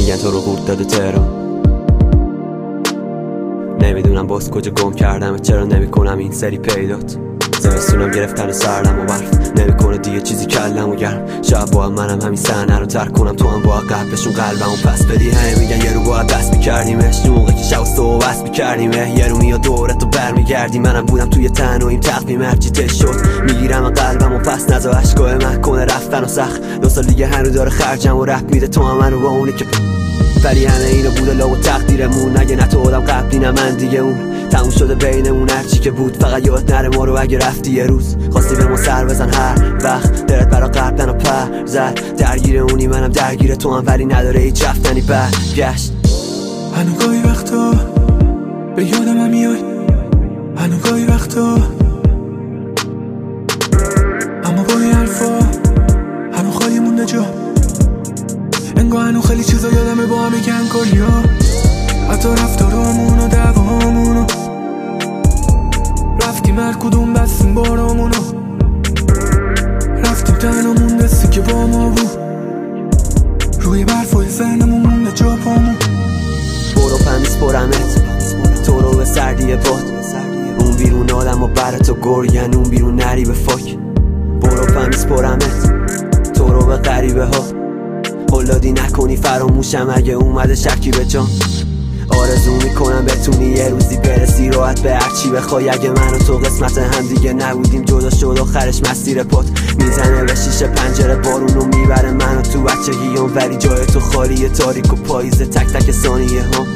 میگن تو رو قورت داده تهران. نمیدونم باز کجا گم کردم، چرا نمیکنم این سری پیدات. زمستونم گرفتن سردم و برف نمیکنه دیگه چیزی کلم و گرم. شاید باید منم همین صحنه رو ترک کنم، تو هم باید قبلشون قلبمو پس بدی. همه میگن یه رو باید دست میکردیمش، موقع که شب و صبح بس میکردیمه. یه رو میاد دورتو برمیگردی، منم بودم توی تنهاییم تقویم هرچی تش شد. میگیرم قلبمو پس نزا اشکای من کنه رفتن و سخت. 2 سال دیگه هنو داره خرجم و رپ میده، تو هم منو با اونی که ولی همه اینو بوده لا و تقدیرمون. اگه نه تو آدم قبلی نه من دیگه اون تموم شده بینمون هرچی که بود. فقط یاد نره ما رو اگه رفتی یه روز خواستی به ما سر بزن هر وقت دلت برا قبلن و پر زد. درگیر اونی منم درگیر تو هم، ولی نداره هیچ رفتنی برگشت. هنو گاهی وقتا به یادم هم میای، هنو گاهی وقتا اما با این حرفا هنو خالی مونده جا. انگاه هنو خیلی چیزا یادمه با هم میگن کلیا، حتی رفتارامون و دعوامونو. رفتیم هر کدوم بستیم بارامونو، رفتیم تنها مونده که با ما بود. روی برفای ذهنمون مونده جا پامون. برو پمیز پرمت تو رو به سردی باد، اون بیرون آدم و بر تو گرگن، اون بیرون نری به فاک. برو پمیز پرمت تو رو به غریبه ها، هلادی نکنی فراموشم اگه اومده شکی به جان. آرزو میکنم بتونی یه روزی برسی راحت به هرچی بخوای. اگه من و تو قسمت هم دیگه نبودیم، جدا شد آخرش مسیر پات میزنه به شیشه پنجره، بارونو میبره منو تو بچگیام، ولی جای تو خالیه تاریک و پاییزه تک تک ثانیه ها.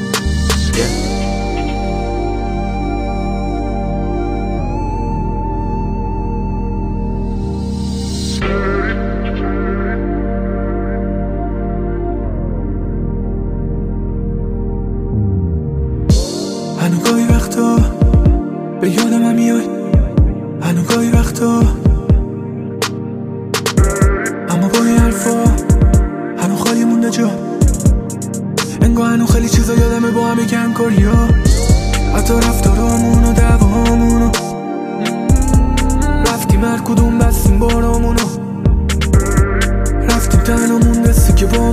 هنو گاهی وقتا به یادم هم میای، هنو گاهی وقتا اما با این حرفا هنو خالی مونده جا. انگاه هنو خیلی چیزا یادمه با هم میگن کلیا، حتی رفتارامون و دعوامونو. رفتیم هر کدوم بستیم بارامونو، رفتیم تنها مونده که با